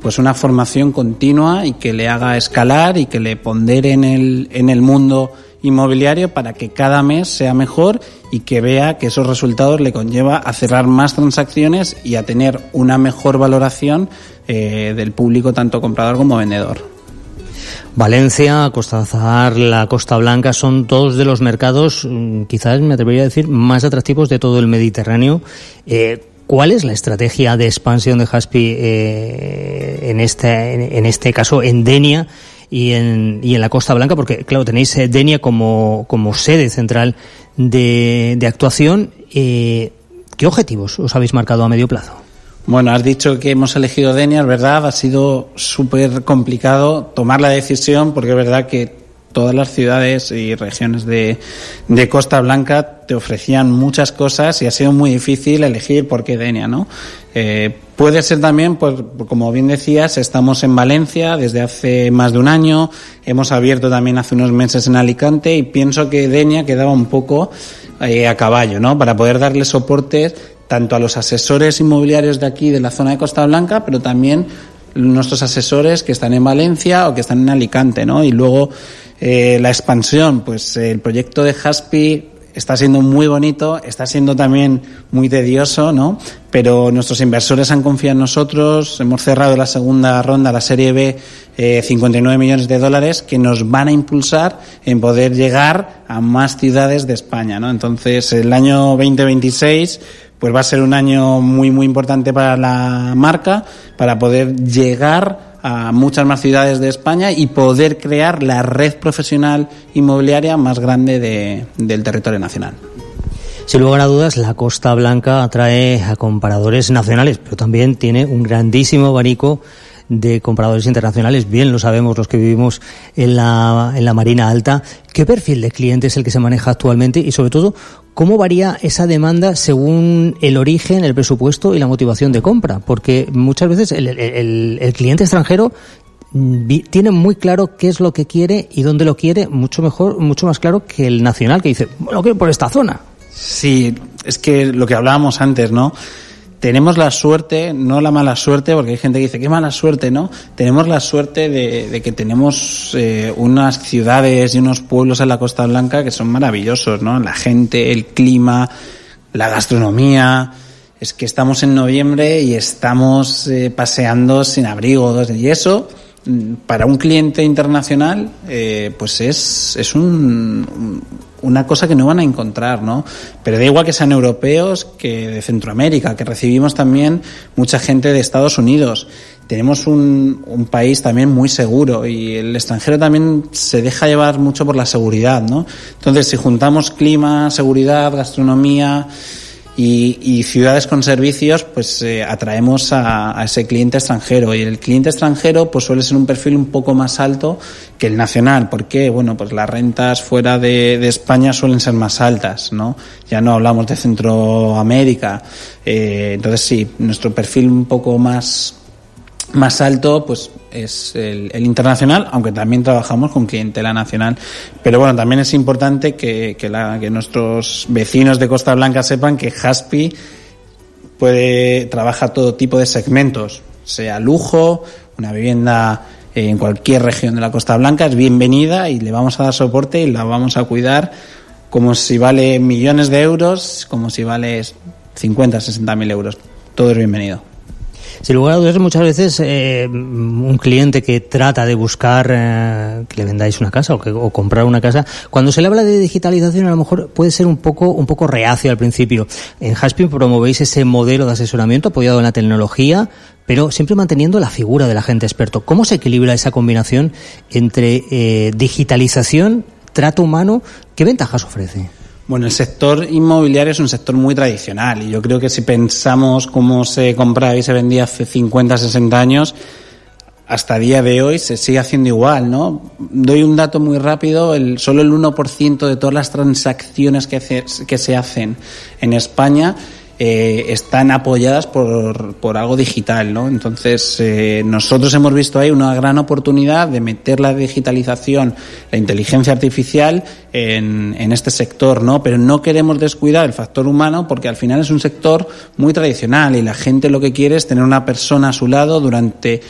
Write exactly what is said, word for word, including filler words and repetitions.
pues una formación continua y que le haga escalar y que le pondere en el, en el mundo inmobiliario para que cada mes sea mejor y que vea que esos resultados le conlleva a cerrar más transacciones y a tener una mejor valoración eh, del público, tanto comprador como vendedor. Valencia, Costa de Azahar, la Costa Blanca son dos de los mercados, quizás me atrevería a decir, más atractivos de todo el Mediterráneo. Eh, ¿Cuál es la estrategia de expansión de Jaspi eh, en este en, en este caso en Denia y en y en la Costa Blanca? Porque claro, tenéis Denia como como sede central de, de actuación. Eh, ¿Qué objetivos os habéis marcado a medio plazo? Bueno, has dicho que hemos elegido Denia, es verdad, ha sido súper complicado tomar la decisión porque es verdad que todas las ciudades y regiones de, de Costa Blanca te ofrecían muchas cosas y ha sido muy difícil elegir por qué Denia, ¿no? Eh, puede ser también, pues, como bien decías, estamos en Valencia desde hace más de un año, hemos abierto también hace unos meses en Alicante y pienso que Denia quedaba un poco eh, a caballo, ¿no? Para poder darle soporte tanto a los asesores inmobiliarios de aquí, de la zona de Costa Blanca, pero también nuestros asesores que están en Valencia o que están en Alicante, ¿no? Y luego eh, la expansión, pues eh, el proyecto de Jaspi está siendo muy bonito, está siendo también muy tedioso, ¿no? Pero nuestros inversores han confiado en nosotros, hemos cerrado la segunda ronda, la serie B, eh, cincuenta y nueve millones de dólares que nos van a impulsar en poder llegar a más ciudades de España, ¿no? Entonces, el año veinte veintiséis pues va a ser un año muy muy importante para la marca, para poder llegar a muchas más ciudades de España y poder crear la red profesional inmobiliaria más grande de, del territorio nacional. Sin lugar a dudas, la Costa Blanca atrae a compradores nacionales, pero también tiene un grandísimo abanico de compradores internacionales. Bien lo sabemos los que vivimos en la, en la Marina Alta. ¿Qué perfil de cliente es el que se maneja actualmente? Y sobre todo, ¿cómo varía esa demanda según el origen, el presupuesto y la motivación de compra? Porque muchas veces el, el, el cliente extranjero tiene muy claro qué es lo que quiere y dónde lo quiere, mucho mejor, mucho más claro que el nacional, que dice, bueno, lo quiero por esta zona. Sí, es que lo que hablábamos antes, ¿no? Tenemos la suerte, no la mala suerte, porque hay gente que dice, qué mala suerte, ¿no? Tenemos la suerte de, de que tenemos eh, unas ciudades y unos pueblos en la Costa Blanca que son maravillosos, ¿no? La gente, el clima, la gastronomía. Es que estamos en noviembre y estamos eh, paseando sin abrigos, y eso, para un cliente internacional, eh, pues es, es un, una cosa que no van a encontrar, ¿no? Pero da igual que sean europeos, que de Centroamérica, que recibimos también mucha gente de Estados Unidos. Tenemos un, un país también muy seguro y el extranjero también se deja llevar mucho por la seguridad, ¿no? Entonces, si juntamos clima, seguridad, gastronomía y, y ciudades con servicios, pues eh, atraemos a, a ese cliente extranjero. Y el cliente extranjero pues suele ser un perfil un poco más alto que el nacional. ¿Por qué? Bueno, pues las rentas fuera de, de España suelen ser más altas, ¿no? Ya no hablamos de Centroamérica. Eh, entonces sí, nuestro perfil un poco más más alto pues es el, el internacional, aunque también trabajamos con clientela nacional. Pero bueno, también es importante que, que, la, que nuestros vecinos de Costa Blanca sepan que Jaspi puede trabaja todo tipo de segmentos, sea lujo, una vivienda en cualquier región de la Costa Blanca es bienvenida y le vamos a dar soporte y la vamos a cuidar como si vale millones de euros, como si vale cincuenta, sesenta mil euros. Todo es bienvenido. Sin lugar a dudas, muchas veces eh, un cliente que trata de buscar eh, que le vendáis una casa o, que, o comprar una casa, cuando se le habla de digitalización a lo mejor puede ser un poco un poco reacio al principio. En Jaspi promovéis ese modelo de asesoramiento apoyado en la tecnología, pero siempre manteniendo la figura del agente experto. ¿Cómo se equilibra esa combinación entre eh, digitalización, trato humano? ¿Qué ventajas ofrece? Bueno, el sector inmobiliario es un sector muy tradicional y yo creo que si pensamos cómo se compraba y se vendía hace cincuenta, sesenta años, hasta el día de hoy se sigue haciendo igual, ¿no? Doy un dato muy rápido, el, solo el uno por ciento de todas las transacciones que, hace, que se hacen en España eh, están apoyadas por, por algo digital, ¿no? Entonces, eh, nosotros hemos visto ahí una gran oportunidad de meter la digitalización, la inteligencia artificial en, en este sector, ¿no? Pero no queremos descuidar el factor humano porque al final es un sector muy tradicional y la gente lo que quiere es tener una persona a su lado durante